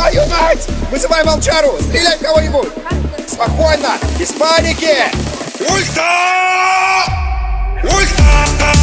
Твою мать! Вызывай волчару! Стреляй в кого-нибудь! Спокойно! Без паники! Ульта! Ульта!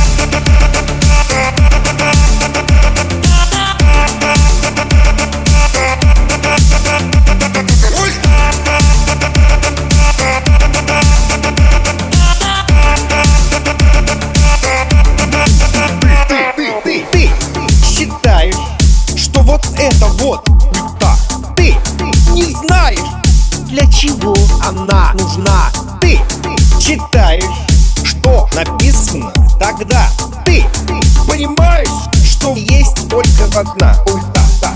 Ты считаешь, что вот это вот ульта? Ты не знаешь, для чего она нужна. Ты читаешь, что написано тогда. Ты понимаешь, что есть только одна ульта.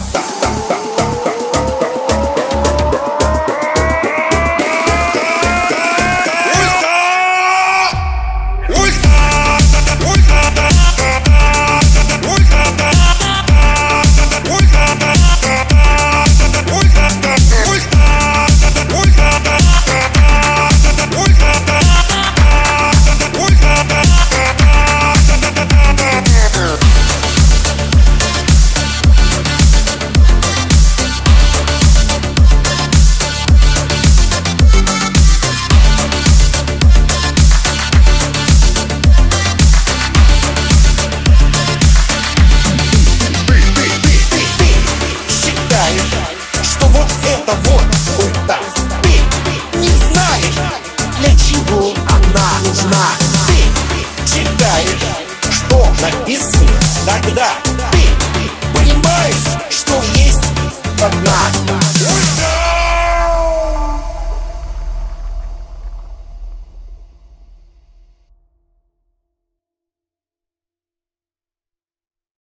Что вот это вот ульта. Ты не знаешь, для чего она нужна. Ты читаешь, что написано тогда. Ты понимаешь, что есть одна